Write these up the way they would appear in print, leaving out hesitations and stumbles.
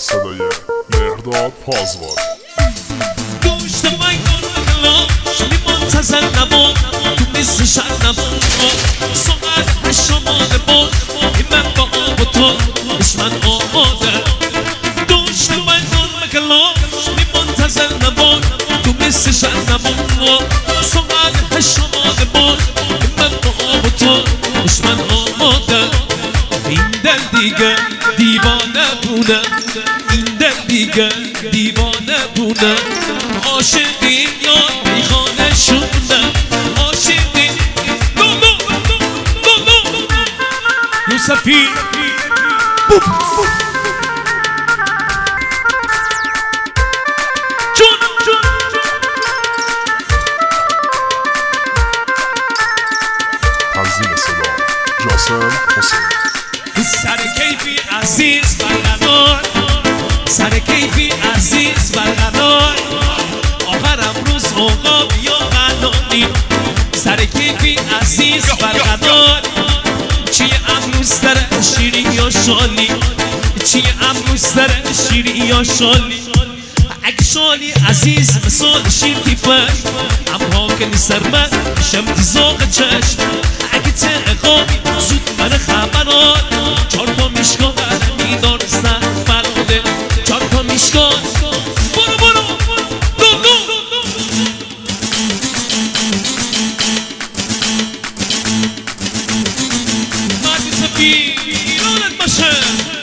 صدای مهرداد پازوار. گوشت من کلاش منتظر نبود تو مثل شر نبود ساعت هشت آماده بود این من با آب و تو دشمن آماده. گوشت من کلاش منتظر نبود تو مثل شر نبود ساعت هشت آماده بود این من با آب و تو دشمن آماده. این دل دیگه دیوانه بونه، این دل دیگه دیوانه بونه، عاشقی یا بیخانه شونه، عاشقی یوسفی تنظیم صدا جاسم حسین. سر کیفی عزیز برقرار، سر کیفی عزیز برقرار، آخرم روز آقا بیا قنانی. سر کیفی عزیز برقرار، چیه امروز داره شیری یا شالی، چیه امروز داره شیری یا شالی. اگه شالی عزیز مثال شیر تیفه اما کنی سر من شمتی زاغ چشم. اگه تقامی زود من خبران چار تا میشکان میدارستن فراده، چار تا میشکان برو برو دو دو. مردی سفی ایرانت باشه.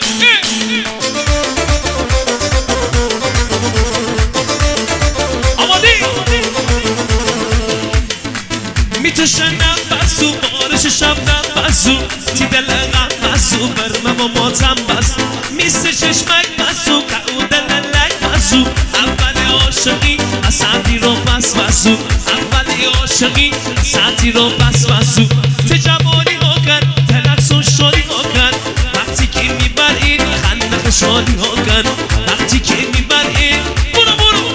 میتوشه نفسو بارش شب نفسو تی دل غمسو برمه با ماتم بس میسته چشمک بسو که دل لک بسو. اول عاشقی اصندی رو بس بسو، اول عاشقی اصندی رو بس بسو. ته جوانی ها کن تلقص و شاری ها کن وقتی که میبرین خنده شاری ها کن وقتی که میبرین برو برو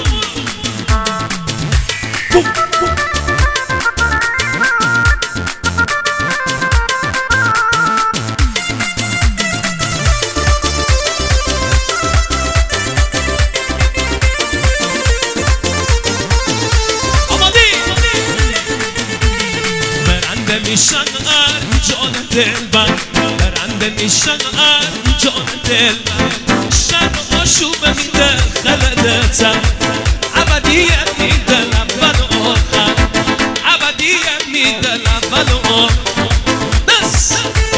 میشن جان دل بر برنده میشن جان دل بر شب آشوب میده خلدتم ابدیت میده اول و آخر، ابدیت میده اول و آخر. دست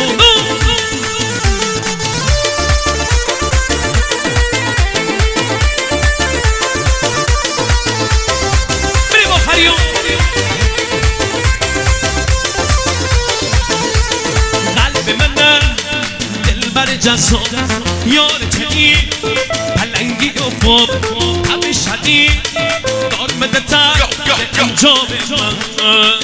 بریم با فریون جذاب یار تنی پلنگی و پاپ همه شدی دار مده تر به انجام من.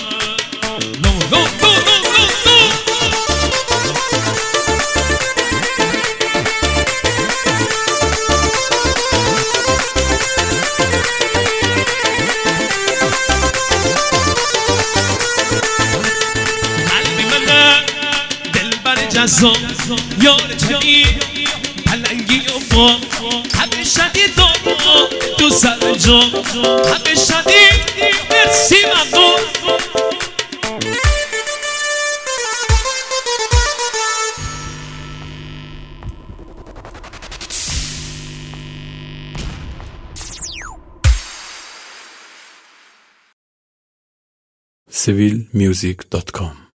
قلبی منه دل بر جذاب یار تنی پلنگی و با همه شدید تو سر جا همه شدید مرسی ممنون. civilmusic.com